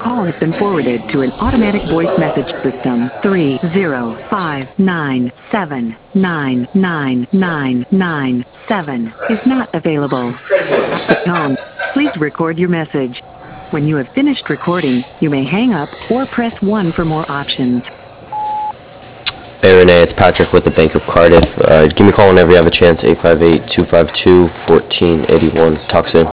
call has been forwarded to an automatic voice message system. 30597999997 is not available. At the tone, please record your message. When you have finished recording, you may hang up or press 1 for more options. Hey Renee, it's Patrick with the Bank of Cardiff. Give me a call whenever you have a chance, 858-252-1481. Talk soon.